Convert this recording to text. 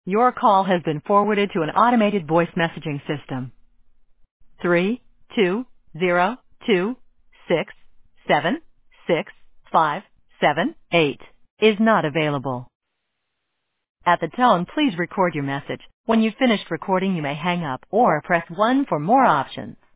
Your call has been forwarded to an automated voice messaging system. 32026765778 is not available. At the tone, please record your message. When you've finished recording, you may hang up or press 1 for more options.